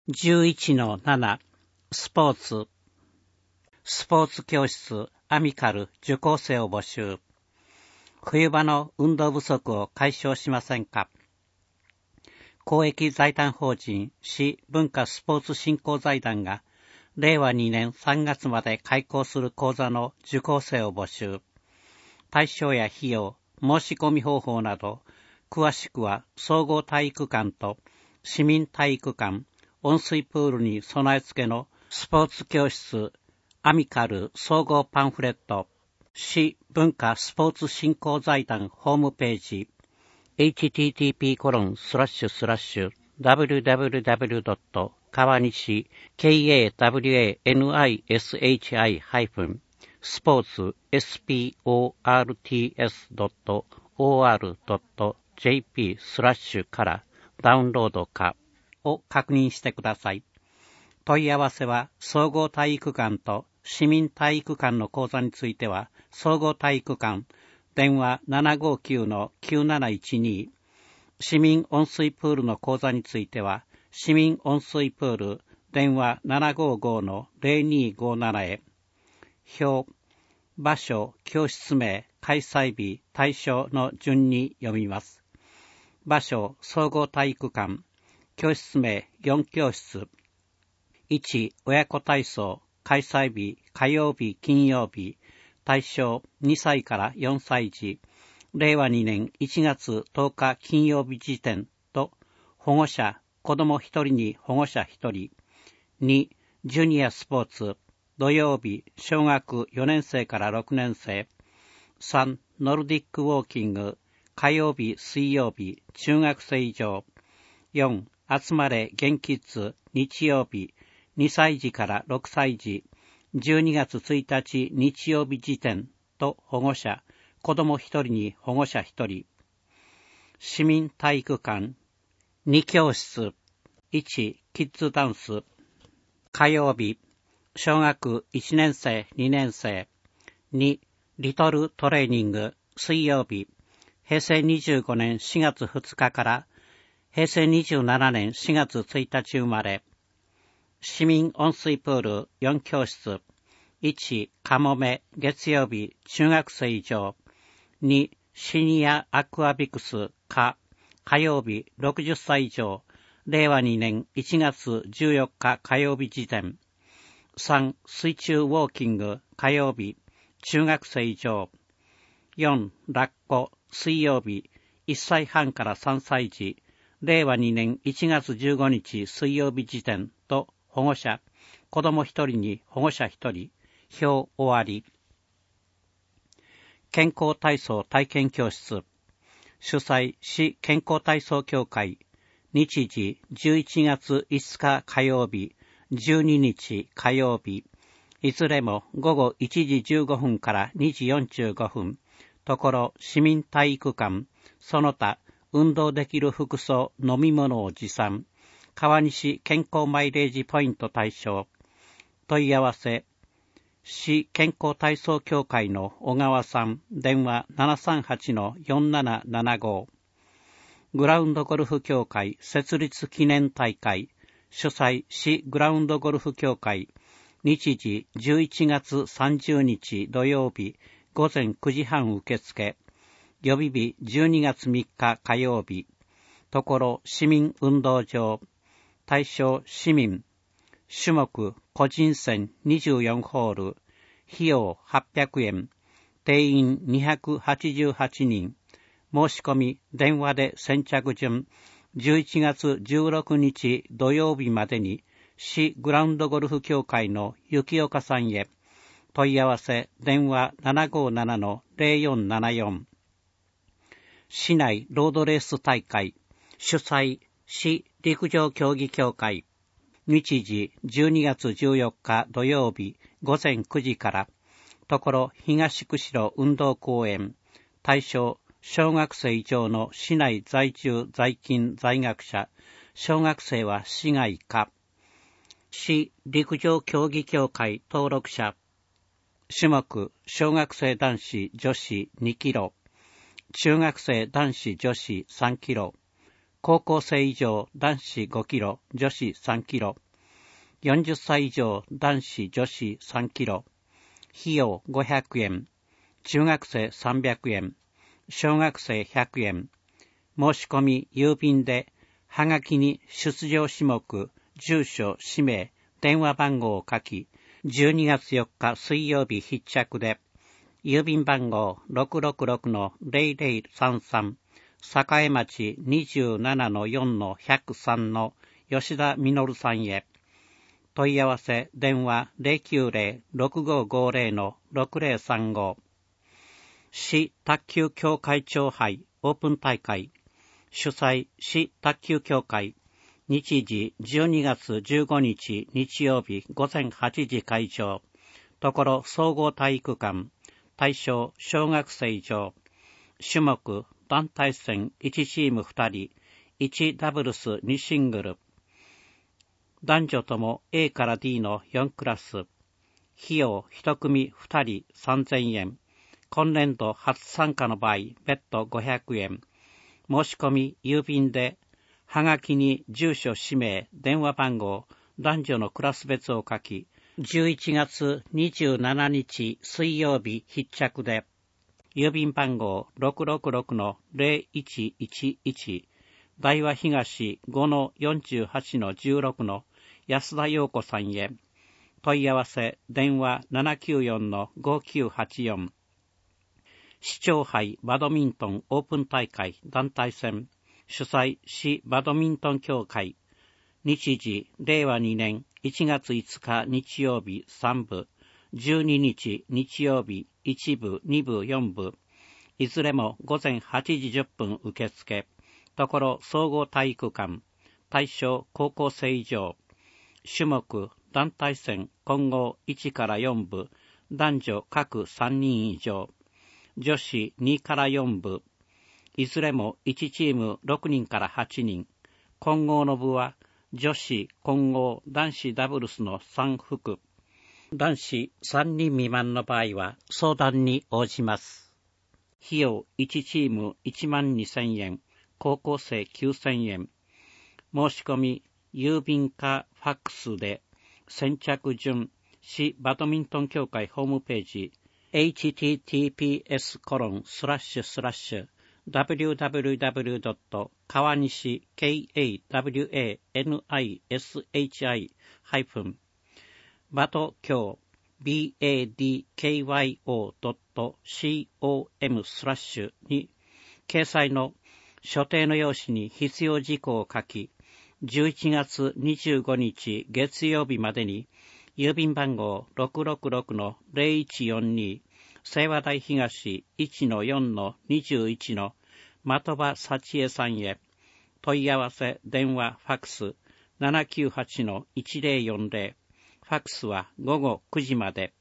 11-7 スポーツ教室アミカル受講生を募集。冬場の運動不足を解消しませんか？公益財団法人市文化スポーツ振興財団が令和2年3月まで開講する講座の受講生を募集。対象や費用、申し込み方法など、詳しくは総合体育館と市民体育館、温水プールに備え付けのスポーツ教室アミカル総合パンフレット、市文化スポーツ振興財団ホームページ、http://www. 川西 kawanishi-sports.or.jp/ からダウンロードかを確認してください。問い合わせは総合体育館と市民体育館の講座については総合体育館電話 759-9712 市民温水プールの講座については市民温水プール電話 755-0257 へ。表、場所、教室名、開催日、対象の順に読みます。場所、総合体育館。教室名、4教室。1、親子体操。開催日、火曜日、金曜日。対象、2歳から4歳児。令和2年1月10日金曜日時点と、保護者、子供1人に保護者1人。2、ジュニアスポーツ。土曜日、小学4年生から6年生。3、ノルディックウォーキング。火曜日、水曜日、中学生以上。4、集まれ元キッズ。日曜日、2歳児から6歳児。12月1日日曜日時点と保護者、子供1人に保護者1人。市民体育館。2教室。1、キッズダンス。火曜日、小学1年生、2年生。2、リトルトレーニング。水曜日、平成25年4月2日から平成27年4月1日生まれ。市民温水プール4教室。1、カモメ、月曜日、中学生以上。2、シニアアクアビクス、火曜日、60歳以上。令和2年1月14日火曜日時点。3、水中ウォーキング、火曜日、中学生以上。4、ラッコ、水曜日、1歳半から3歳児。令和2年1月15日水曜日時点と保護者、子供1人に保護者1人。表終わり。健康体操体験教室。主催、市健康体操協会。日時、11月5日火曜日、12日火曜日。いずれも午後1時15分から2時45分。ところ、市民体育館。その他、運動できる服装、飲み物を持参。川西健康マイレージポイント対象。問い合わせ。市健康体操協会の小川さん、電話 738-4775。グラウンドゴルフ協会設立記念大会。主催、市グラウンドゴルフ協会。日時、11月30日土曜日、午前9時半受付。予備日、12月3日火曜日。ところ、市民運動場。対象、市民。種目、個人戦24ホール。費用800円。定員288人。申し込み、電話で先着順。11月16日土曜日までに、市グラウンドゴルフ協会の雪岡さんへ。問い合わせ、電話 757-0474。市内ロードレース大会。主催、市陸上競技協会。日時、12月14日土曜日、午前9時から。ところ、東釧路運動公園。対象、小学生以上の市内在住在勤在学者。小学生は市外か。市陸上競技協会登録者。種目、小学生男子女子2キロ。中学生男子女子3キロ。 高校生以上男子5キロ、女子3キロ。40歳以上男子女子3キロ。費用500円。中学生300円。小学生100円。申し込み郵便で、はがきに出場種目、住所、氏名、電話番号を書き、12月4日水曜日必着で、郵便番号 666-0033 栄町 27-4-103 の吉田実さんへ。問い合わせ電話 090-6550-6035。市卓球協会長杯オープン大会。主催市卓球協会。日時12月15日日曜日午前8時会場。ところ総合体育館。対象小学生以上。種目団体戦1チーム2人、1ダブルス2シングル。男女とも A から D の4クラス。費用1組2人3000円。今年度初参加の場合、別途500円。申し込み郵便で、はがきに住所、氏名、電話番号、男女のクラス別を書き、11月27日水曜日必着で、郵便番号 666-0111 大和東 5-48-16 の安田陽子さんへ。問い合わせ電話 794-5984。市長杯バドミントンオープン大会団体戦。主催市バドミントン協会。日時令和2年1月5日日曜日3部、12日日曜日1部、2部、4部、いずれも午前8時10分受付。ところ総合体育館。対象高校生以上。種目団体戦混合1から4部、男女各3人以上。女子2から4部。いずれも1チーム6人から8人。混合の部は女子混合男子ダブルスの3複。男子3人未満の場合は相談に応じます。費用1チーム12000円、高校生9000円。申し込み郵便かファックスで、先着順市バドミントン協会ホームページ https://www. 川西 kawanishi-bato 協 badkyo.com/ に掲載の所定の用紙に必要事項を書き、11月25日月曜日までに郵便番号 666-0142 清和台東 1-4-21 の的場幸恵さんへ。問い合わせ電話ファックス 798-1040。ファックスは午後9時まで。